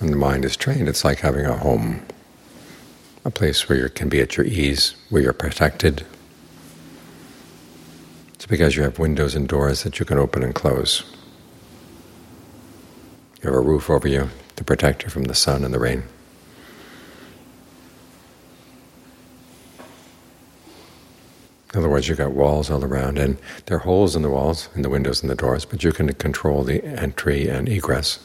When the mind is trained, it's like having a home, a place where you can be at your ease, where you're protected. It's because you have windows and doors that you can open and close. You have a roof over you to protect you from the sun and the rain. In other words, you've got walls all around, and there are holes in the walls, in the windows and the doors, but you can control the entry and egress.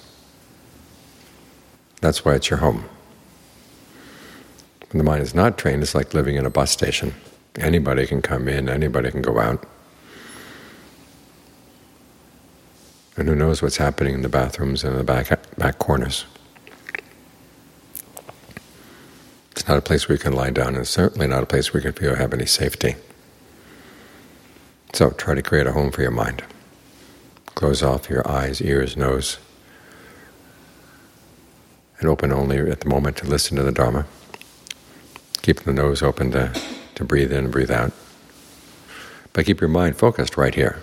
That's why it's your home. When the mind is not trained, it's like living in a bus station. Anybody can come in, anybody can go out. And who knows what's happening in the bathrooms and in the back corners. It's not a place where you can lie down, and it's certainly not a place where you can have any safety. So try to create a home for your mind. Close off your eyes, ears, nose, and open only at the moment to listen to the Dharma. Keep the nose open to breathe in and breathe out. But keep your mind focused right here.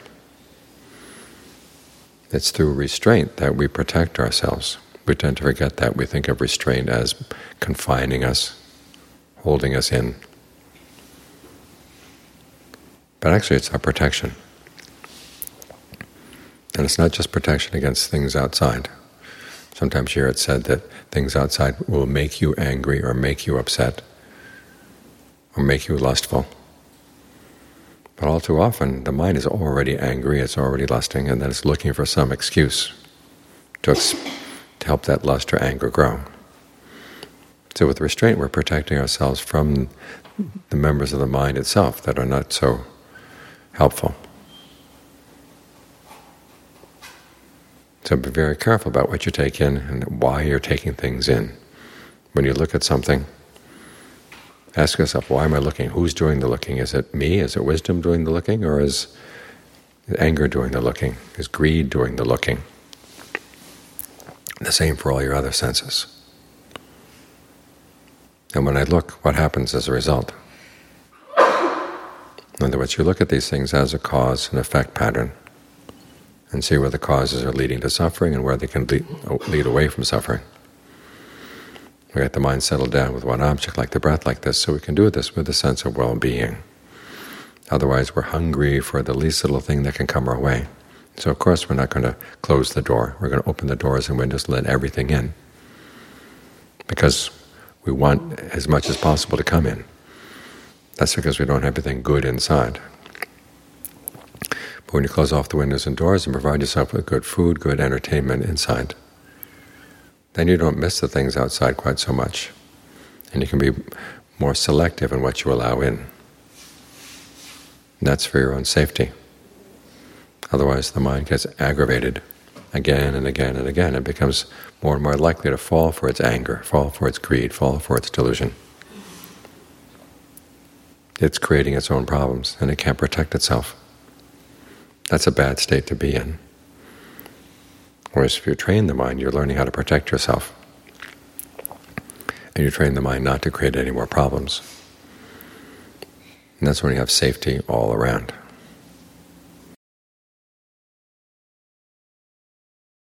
It's through restraint that we protect ourselves. We tend to forget that. We think of restraint as confining us, holding us in. But actually it's our protection. And it's not just protection against things outside. Sometimes you hear it said that things outside will make you angry or make you upset or make you lustful. But all too often the mind is already angry, it's already lusting, and then it's looking for some excuse to help that lust or anger grow. So with restraint we're protecting ourselves from the members of the mind itself that are not so helpful. So be very careful about what you take in and why you're taking things in. When you look at something, ask yourself, why am I looking? Who's doing the looking? Is it me? Is it wisdom doing the looking? Or is anger doing the looking? Is greed doing the looking? The same for all your other senses. And when I look, what happens as a result? In other words, you look at these things as a cause and effect pattern and see where the causes are leading to suffering and where they can lead away from suffering. We get the mind settled down with one object like the breath like this, so we can do this with a sense of well-being. Otherwise we're hungry for the least little thing that can come our way. So of course we're not going to close the door. We're going to open the doors and windows and let everything in, because we want as much as possible to come in. That's because we don't have everything good inside. But when you close off the windows and doors and provide yourself with good food, good entertainment inside, then you don't miss the things outside quite so much, and you can be more selective in what you allow in. And that's for your own safety. Otherwise the mind gets aggravated again and again and again. It becomes more and more likely to fall for its anger, fall for its greed, fall for its delusion. It's creating its own problems, and it can't protect itself. That's a bad state to be in. Whereas if you train the mind, you're learning how to protect yourself. And you train the mind not to create any more problems. And that's when you have safety all around.